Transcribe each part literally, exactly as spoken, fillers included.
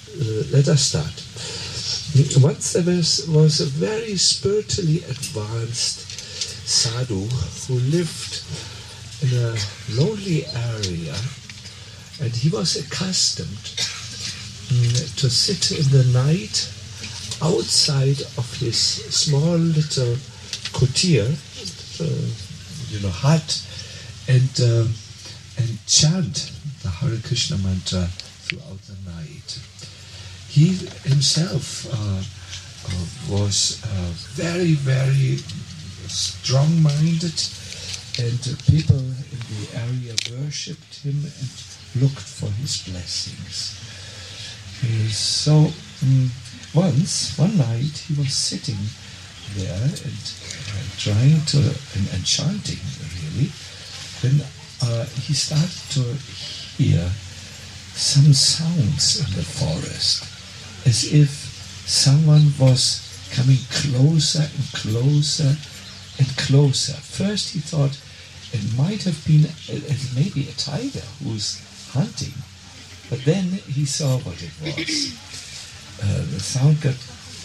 uh, let us start. Once there was, was a very spiritually advanced sadhu who lived in a lonely area, and he was accustomed um, to sit in the night outside of his small little kutir, uh, you know, hut, and uh, and chant the Hare Krishna mantra throughout the night. He himself uh, uh, was uh, very, very strong-minded, and uh, people in the area worshipped him and looked for his blessings. Uh, so um, once, one night, he was sitting there and uh, trying to, and, and chanting really, when uh, he started to hear some sounds in the forest, as if someone was coming closer and closer and closer. First he thought it might have been a, a, maybe a tiger who's hunting, but then he saw what it was. Uh, the sound got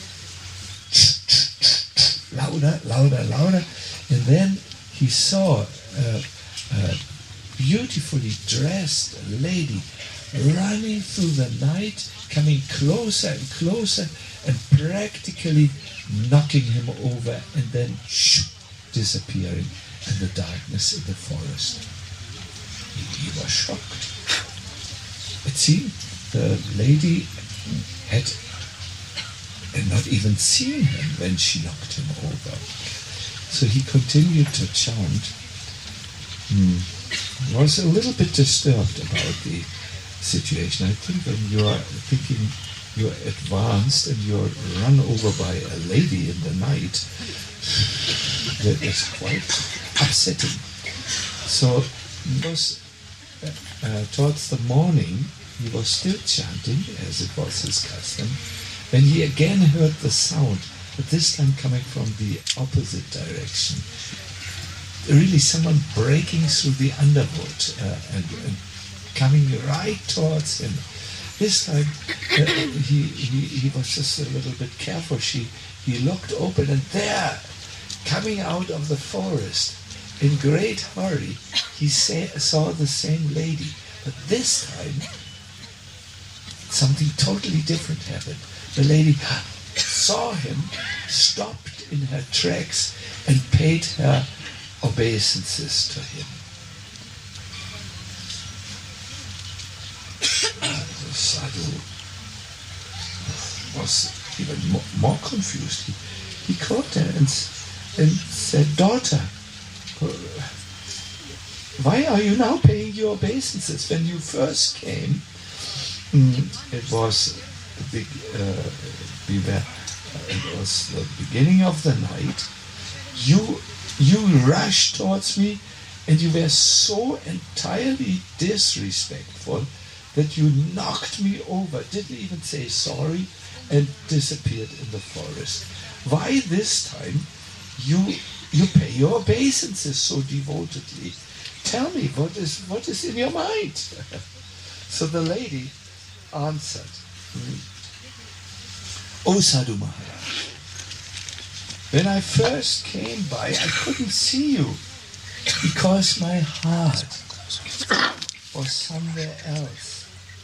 louder, louder, louder, and then he saw a, a beautifully dressed lady running through the night, coming closer and closer, and practically knocking him over, and then shoo, disappearing in the darkness in the forest. He, he was shocked. It seemed the lady had not even seen him when she knocked him over. So he continued to chant. Hmm. Was a little bit disturbed about the situation. I think when you are thinking you're advanced and you're run over by a lady in the night, that is quite upsetting. So it was uh, towards the morning, he was still chanting as it was his custom, when he again heard the sound, but this time coming from the opposite direction. Really someone breaking through the underwood uh, and, and coming right towards him. This time uh, he, he he was just a little bit careful. She he looked open, and there, coming out of the forest in great hurry, he say, saw the same lady. But this time something totally different happened. The lady saw him, stopped in her tracks, and paid her obeisances to him. Uh, the sadhu was even more, more confused. He, he caught her and, and said, "Daughter, why are you now paying your obeisances? When you first came, mm, it was the big, uh, we were, uh, it was the beginning of the night. You You rushed towards me, and you were so entirely disrespectful that you knocked me over, didn't even say sorry, and disappeared in the forest. Why this time you you pay your obeisances so devotedly? Tell me, what is what is in your mind?" So the lady answered, "O Sadhu Maharaj, when I first came by, I couldn't see you because my heart was somewhere else.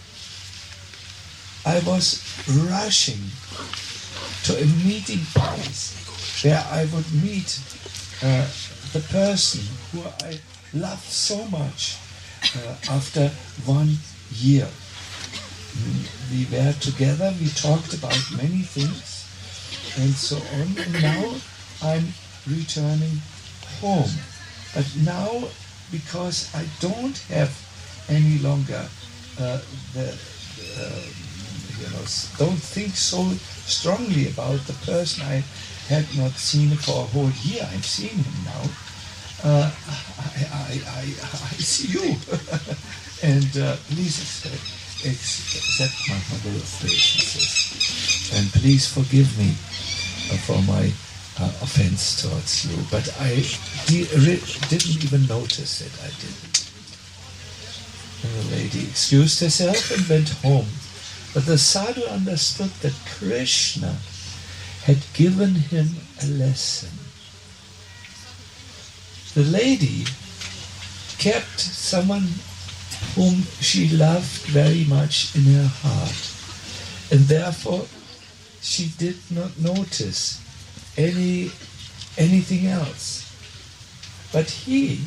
I was rushing to a meeting place where I would meet uh, the person who I loved so much uh, after one year. We were together, we talked about many things, and so on, and now I'm returning home. But now, because I don't have any longer uh, the, uh, you know, don't think so strongly about the person I had not seen for a whole year. I'm seeing him now. Uh, I, I, I, I see you, and uh, please accept, accept my humble obeisances, and please forgive me for my uh, offense towards you, but I de- re- didn't even notice it. I didn't." And the lady excused herself and went home. But the sadhu understood that Krishna had given him a lesson. The lady kept someone whom she loved very much in her heart, and therefore she did not notice any anything else. But he,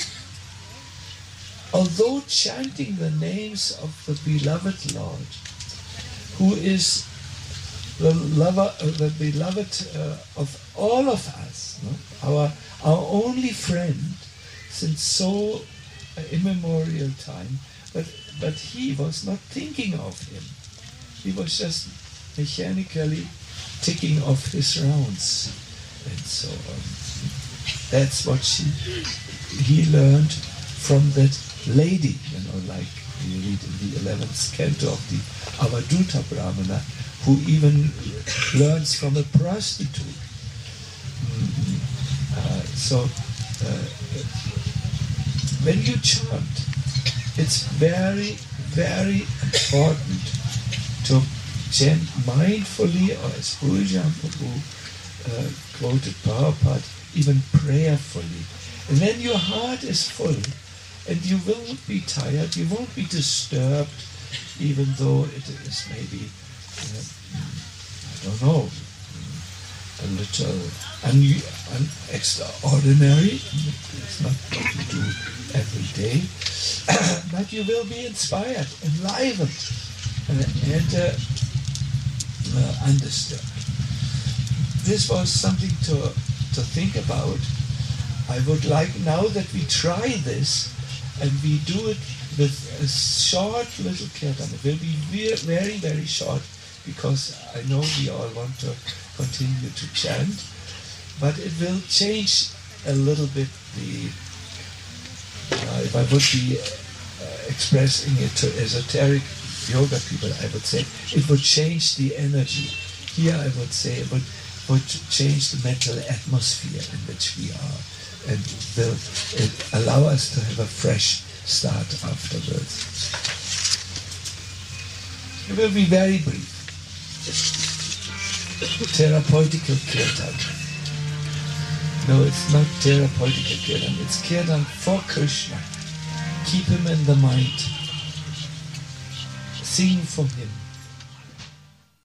although chanting the names of the beloved Lord, who is the lover, uh, the beloved uh, of all of us, no? our our only friend since so uh, immemorial time, but but he was not thinking of him. He was just mechanically ticking off his rounds, and so on. That's what she he learned from that lady, you know, like you read in the eleventh canto of the Avaduta Brahmana, who even learns from a prostitute. Mm-hmm. uh, so uh, when you chant, it's very, very important to chant mindfully, or as Pujam Prabhu uh, quoted Prabhupada, even prayerfully. And then your heart is full, and you won't be tired, you won't be disturbed, even though it is maybe, uh, I don't know, a little un- un- extraordinary. It's not what you do every day. But you will be inspired, enlivened, and, and uh, uh, undisturbed. This was something to, to think about. I would like now that we try this, and we do it with a short little kirtan. It will be very, very short, because I know we all want to continue to chant, but it will change a little bit the, uh, if I would be uh, expressing it to esoteric yoga people, I would say it would change the energy. Here I would say it would, would change the mental atmosphere in which we are, and will it allow us to have a fresh start afterwards. It will be very brief. Therapeutical kirtan. No, it's not therapeutical kirtan. It's kirtan for Krishna. Keep him in the mind. Sing for him.